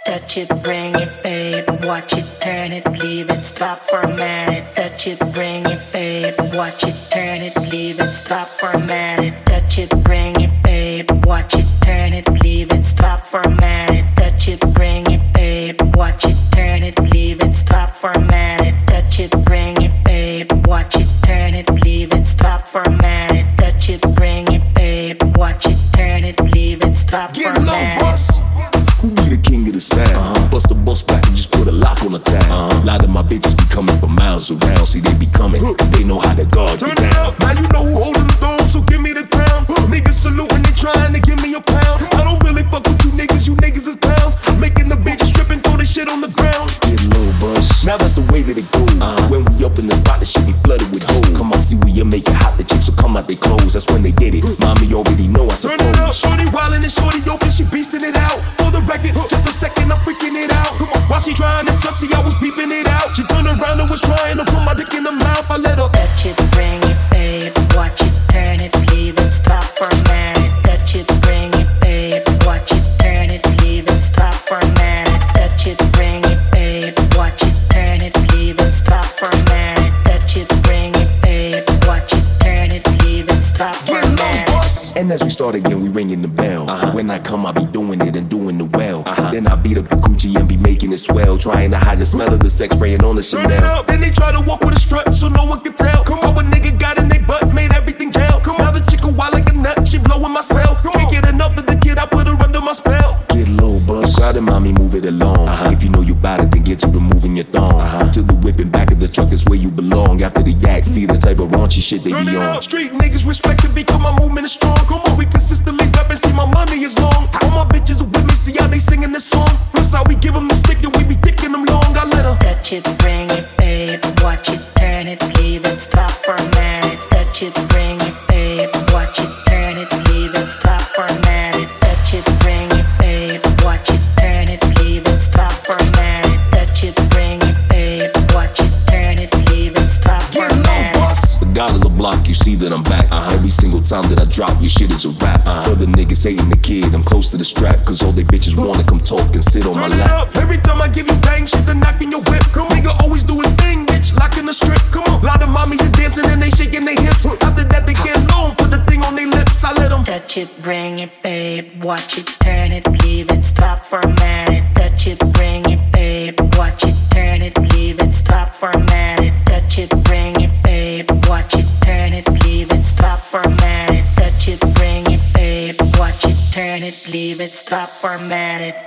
Touch it, bring it, babe. Watch it, turn it, leave it, stop for a minute. Touch it, bring it, babe. Watch it, turn it, leave it, stop for a minute. Touch it, bring it, babe. Watch it, turn it, leave it, stop for a minute. Touch it, bring it, babe. Watch it, turn it, leave it, stop for a minute. Touch it, bring it, babe. Watch it, turn it, leave it, stop for a minute. Touch it, bring it, babe. Watch it, turn it, leave it, stop for a minute. Get low, boss. Who be the king of the sound? Bust the bus back and just put a lock on the town. A lot of my bitches be coming from miles around. See, they be coming, they know how to guard you down. Turn it up, now you know who holding the throne, so give me the crown. Niggas saluting, they trying to give me a pound. I don't really fuck with you niggas is clowns. Making the bitches stripping, throw the shit on the ground. Get low, bus. Now that's the way that it goes. When we up in the spot, the shit be flooded with hoes. Come on, see, we make it hot, the chicks will come out they clothes. That's when they get it. Mommy already know, I suppose. Turn it up, shorty wildin' and shorty open, she beastin' it out. For the record, just a second, I'm freaking it out. Come on, while she trying to touch, see, I was peeping it out. She turned around and was trying to put my dick in the mouth. I let her touch it, bring it, babe. Watch it, turn it, leave it, stop for a minute. Touch it, bring it, babe. Watch it, turn it, leave it, stop for a minute. Touch it, bring it, babe. Watch it, turn it, leave it, stop for a minute. Touch it, bring it, babe. Watch it, turn it, leave it, stop for a minute. And as we start again, we ringing the bell. When I come, I be doing it and doing it well. Then I beat up the Gucci and be making it swell. Trying to hide the smell of the sex spraying on the Chanel. Turn it up, then they try to walk with a strut so no one can tell. Come on, what nigga got in they butt, made everything gel. Come on, the chick a wild like a nut, she blowing my cell. Can't get enough of the kid, I put her under my spell. Get low, buzz, crowd and mommy, move it along. If you know you bout it, then get to removing your thong. To the whipping back of the truck is where you belong. After the yak, see the type of raunchy shit they be on. Street niggas respect it because my movement is strong. Come on, we consistently rap and see my money is long. All my bitches are with me, see how they singing this song. That's how we give them the stick and we be dicking them long. I let her touch it, bring it, babe. Watch it, turn it, leave it, stop for a minute. Touch it, bring it, babe. Watch it, turn it, leave it, stop for a minute. Touch it, bring it, babe. Watch it, turn it, leave it, stop for a minute. Touch it, bring it, babe. Watch it, turn it, leave it, stop for a minute. The god of the block, you see that I'm back. Every single time that I drop, your shit is a rap. Other niggas hating the kid, I'm close to the strap. Cause all they bitches wanna come talk and sit on my lap. Every time I give you bang, shit, they're knocking your whip. Come nigga always do his thing, bitch, locking the strip. Come on, lot of mommies is dancing and they shaking their hips. After that they get low, put the thing on their lips. I let them touch it, bring it, babe. Watch it, turn it, leave it, stop for a minute. Touch it, bring it, babe. Watch it, turn it, leave it, stop for a minute. Touch it, bring it, babe. Watch it, turn it, leave it, stop for a minute. Touch it, bring it, babe. Watch it, turn it, leave it, stop for a minute.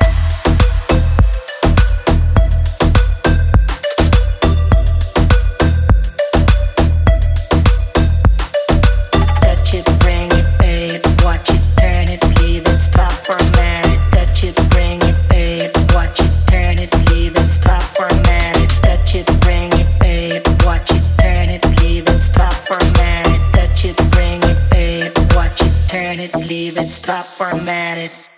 Touch it, bring it, babe. Watch it, turn it, leave it, stop for a minute. Touch it, bring it, babe. Watch it, turn it, leave it, stop for a minute. Touch it, bring it, babe. Watch it, turn it, leave it, stop for a minute. Touch it, bring it, babe. Watch it, turn it, leave it, stop for a minute.